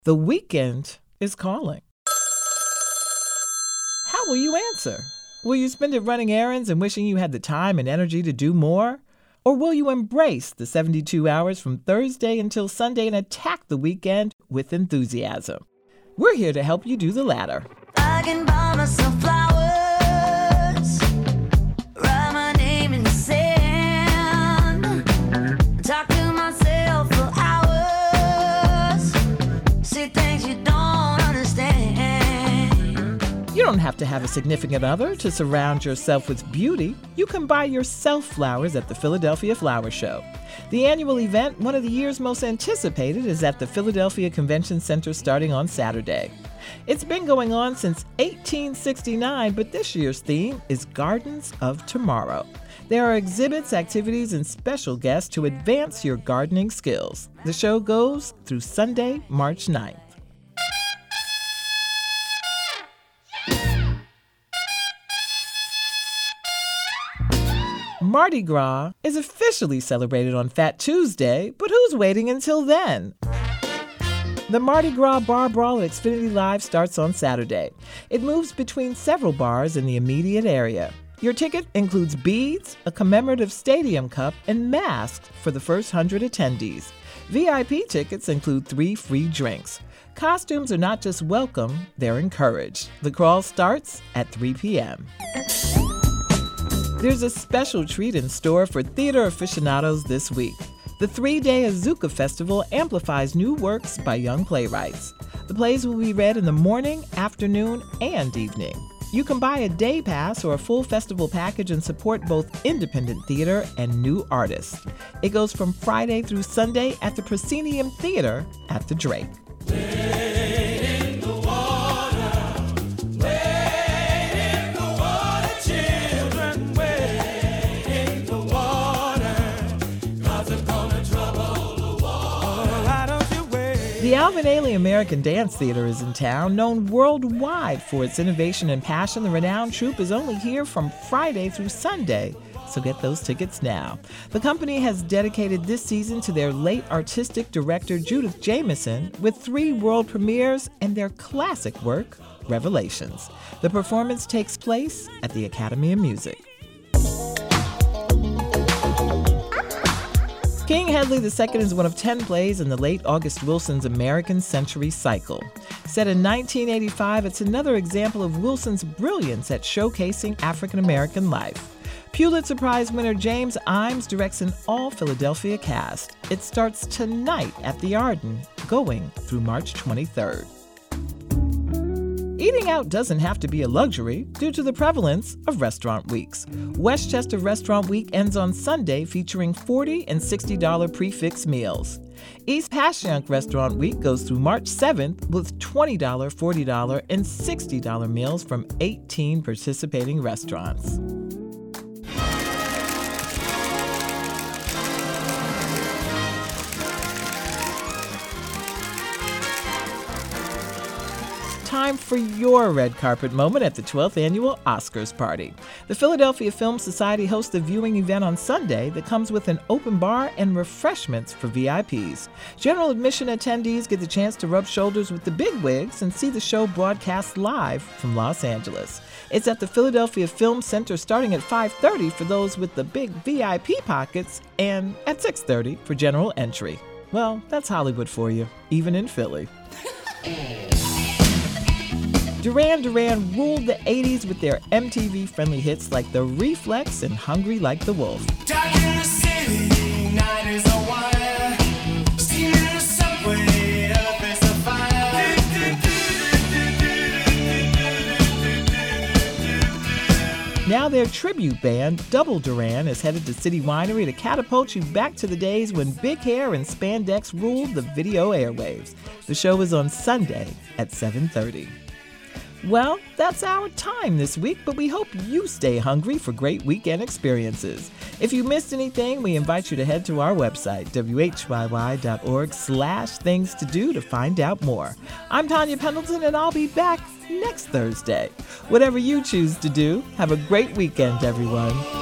The weekend is calling. How will you answer? Will you spend it running errands and wishing you had the time and energy to do more? Or will you embrace the 72 hours from Thursday until Sunday and attack the weekend with enthusiasm? We're here to help you do the latter. I can buy myself flowers, write my name in the sand, talk to myself for hours, see things you don't understand. You don't have to have a significant other to surround yourself with beauty. You can buy yourself flowers at the Philadelphia Flower Show. The annual event, one of the year's most anticipated, is at the Philadelphia Convention Center starting on Saturday. It's been going on since 1869, but this year's theme is Gardens of Tomorrow. There are exhibits, activities, and special guests to advance your gardening skills. The show goes through Sunday, March 9th. Mardi Gras is officially celebrated on Fat Tuesday, but who's waiting until then? The Mardi Gras Bar Brawl at Xfinity Live starts on Saturday. It moves between several bars in the immediate area. Your ticket includes beads, a commemorative stadium cup, and masks for the first 100 attendees. VIP tickets include 3 free drinks. Costumes are not just welcome, they're encouraged. The crawl starts at 3 p.m. There's a special treat in store for theater aficionados this week. The 3-day Azuka Festival amplifies new works by young playwrights. The plays will be read in the morning, afternoon, and evening. You can buy a day pass or a full festival package and support both independent theater and new artists. It goes from Friday through Sunday at the Proscenium Theater at the Drake. The Alvin Ailey American Dance Theater is in town, known worldwide for its innovation and passion. The renowned troupe is only here from Friday through Sunday, so get those tickets now. The company has dedicated this season to their late artistic director Judith Jamison with 3 world premieres and their classic work, Revelations. The performance takes place at the Academy of Music. King Hedley II is one of 10 plays in the late August Wilson's American Century Cycle. Set in 1985, it's another example of Wilson's brilliance at showcasing African American life. Pulitzer Prize winner James Imes directs an all-Philadelphia cast. It starts tonight at the Arden, going through March 23rd. Eating out doesn't have to be a luxury due to the prevalence of restaurant weeks. Westchester Restaurant Week ends on Sunday, featuring $40 and $60 prix-fixe meals. East Passyunk Restaurant Week goes through March 7th with $20, $40, and $60 meals from 18 participating restaurants. Time for your red carpet moment at the 12th annual Oscars party. The Philadelphia Film Society hosts a viewing event on Sunday that comes with an open bar and refreshments for VIPs. General admission attendees get the chance to rub shoulders with the bigwigs and see the show broadcast live from Los Angeles. It's at the Philadelphia Film Center starting at 5:30 for those with the big VIP pockets and at 6:30 for general entry. Well, that's Hollywood for you, even in Philly. Duran Duran ruled the 80s with their MTV-friendly hits like The Reflex and Hungry Like the Wolf. Dark in the city, night is a wire. Steam in the subway, up is a fire. Now their tribute band, Double Duran, is headed to City Winery to catapult you back to the days when big hair and spandex ruled the video airwaves. The show is on Sunday at 7:30. Well, that's our time this week, but we hope you stay hungry for great weekend experiences. If you missed anything, we invite you to head to our website, whyy.org/things-to-do to find out more. I'm Tanya Pendleton, and I'll be back next Thursday. Whatever you choose to do, have a great weekend, everyone.